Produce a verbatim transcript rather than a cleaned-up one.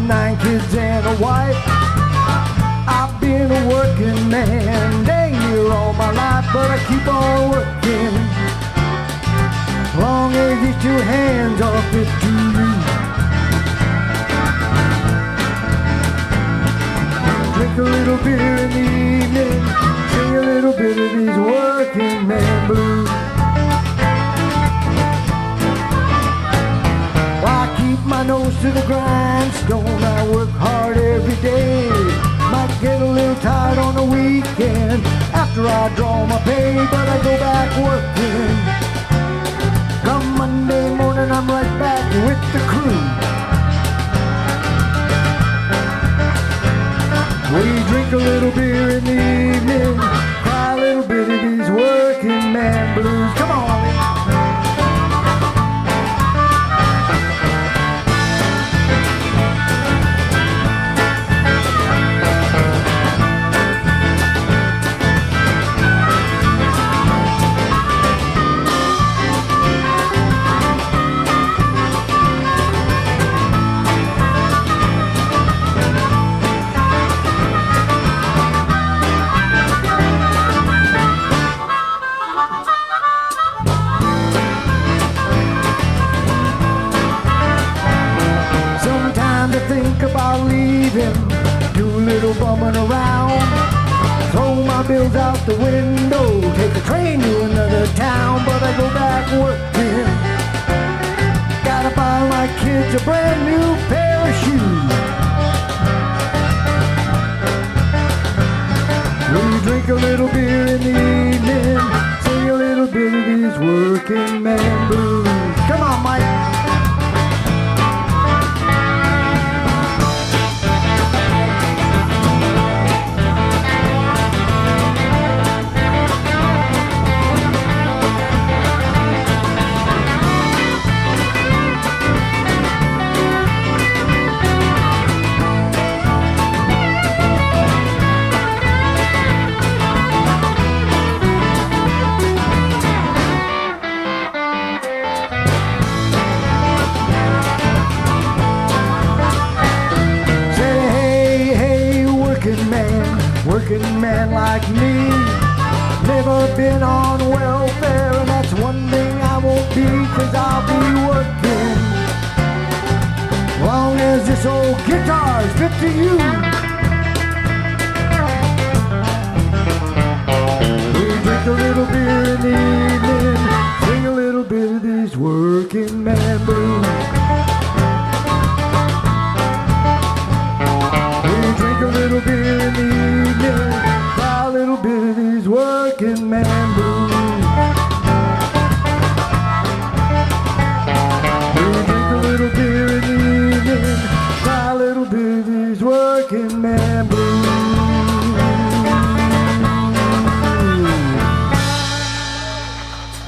nine kids and a wife. I've been a working man dang near all my life, but I keep on working long as these two hands are fit to reach. Drink a little beer in the evening, sing a little bit of these working man blues. I keep my nose to the grindstone, I work hard every day. Might get a little tired on the weekend after I draw my pay, but I go back working. Come Monday morning, I'm right back with the crew. We drink a little beer in the evening, cry a little bit of these working man blues. Come on. Think about leaving, do a little bumming around, throw my bills out the window, take a train to another town, but I go back working. Gotta buy my kids a brand new pair of shoes. We drink a little beer in the evening, sing a little bit of these working man blues. Come on, Mike. Working man like me, never been on welfare, and that's one thing I won't be, cause I'll be working long as this old guitar's fit to you. We drink a little beer in the evening, sing a little bit of these working man blues. We drink a little beer in the evening, cry a little bit of these working man blues. We drink a little beer in the evening, cry a little bit of these working man